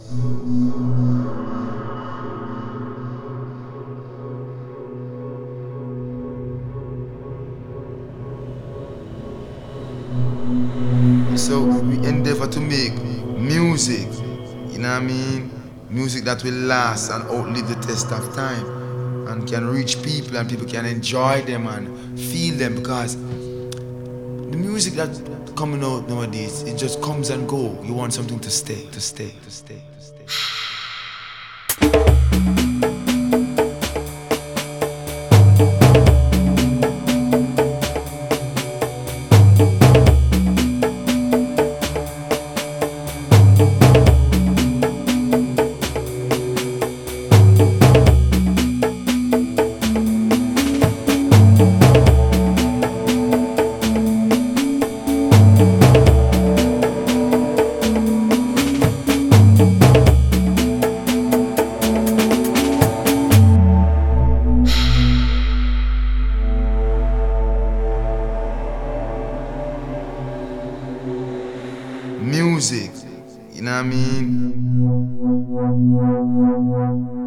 So we endeavor to make music, you know what I mean? Music that will last and outlive the test of time and can reach people and people can enjoy them and feel them, because the music that's coming out nowadays, it just comes and go. You want something to stay, to stay, to stay, to stay. Music, you know what I mean?